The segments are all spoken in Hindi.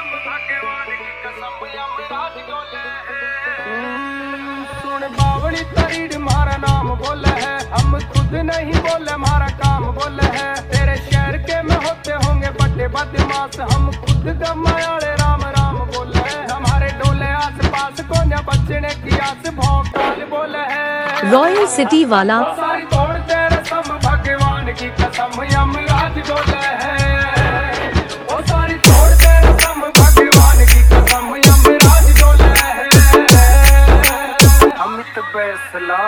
सुन बावली तरीड मारा नाम बोले है, हम खुद नहीं बोले हमारा काम बोले है। तेरे शहर के में होते होंगे बड़े बदमाश, हम खुद गमायाले राम राम बोले है। हमारे डोले आस पास को न बचने की आस भौकाल बोले है। रॉयल सिटी वाला सारी तोड़ तेरे सब भगवान की कसम हम आज बोले है। वो सारी तोड़ तेरे सब भगवान की कसम हम आज बोले है। अमित फैसला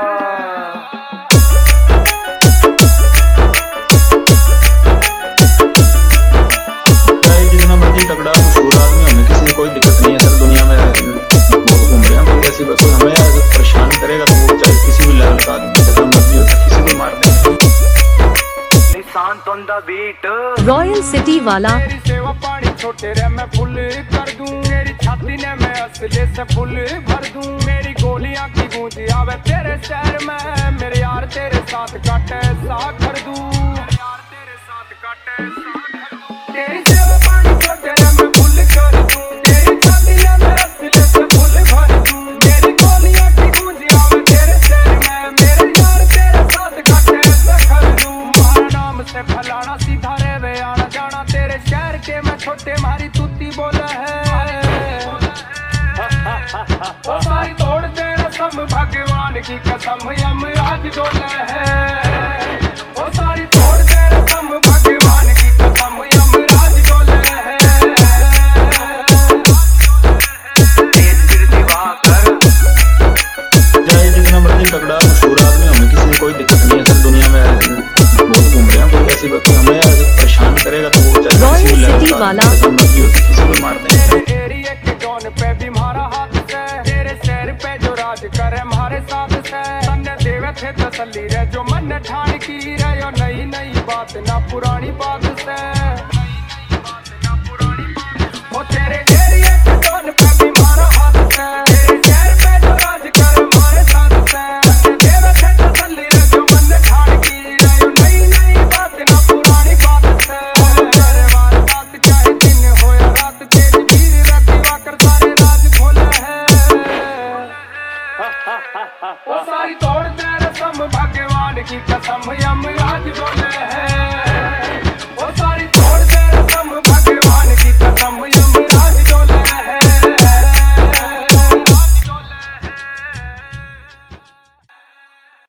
जितना मर्जी तगड़ा मशहूर आदमी, हमें किसी कोई दिक्कत नहीं है सर। दुनिया में बहुत घूम रहे हैं, कोई ऐसी बस हमें परेशान करेगा तो वो चाहे किसी भी लेवल का आदमी जितना मर्जी हो, किसी को मार देंगे। रॉयल सिटी वाला तेरी सेवा पानी छोटे रे मैं फुल कर दूं, मेरी छाती ने मैं असले से फुल भर दूं। मेरी गोलियां की गूंज आवे तेरे शहर में, मेरे यार तेरे साथ काटे सा कर दूं। तेरी सेवा पानी छोटे रे मैं फुल कर दूं, तेरी छाती ने मैं असले से फुल भर दूं। मेरी गोलियां की गूंज आवे तेरे शहर में, मेरे यार तेरे साथ काटे सा कर दूं। मारा नाम से फलाना सीधा रे वे आना जाना, तेरे शहर के मैं छोटे मारी तूती बोला है। वो सारी तोड़ तेरे सब भगवान की कसम हम आज बोले है। वो सारी तोड़ तेरे सब भगवान की कसम हम आज बोले है। चाहे जितना मर्जी तगड़ा मशहूर आदमी, हमें किसी से कोई दिक्कत नहीं है सर। दुनिया में बहुत घूम रहे हैं, कोई ऐसी बस हमें परेशान करेगा तो वो चाहे किसी भी लेवल का आदमी मर्जी हो, किसी को मार देंगे। एरिया के डॉन पे भी मारा हाथ से, तेरे शहर पे जो राज करे हमारे साथ से। तन्ने देवे थे तसल्ली रे जो मन ठान की रे, यो नई नई बात ना पुरानी बात से। वो तेरे एरिया के डॉन पे भी मारा हाथ से, तेरे शहर पे जो राज करे हमारे साथ से। तन्ने देवे थे तसल्ली रे जो मन ठान की रे, यो नई नई बात ना पुरानी बात से। तेरे वार बात चाहे दिन हो या रात, तेरी वीर रखी वाकर सारे राज खोले है। वो सारी तोड़ तेरे सब भगवान की कसम हम आज बोले है।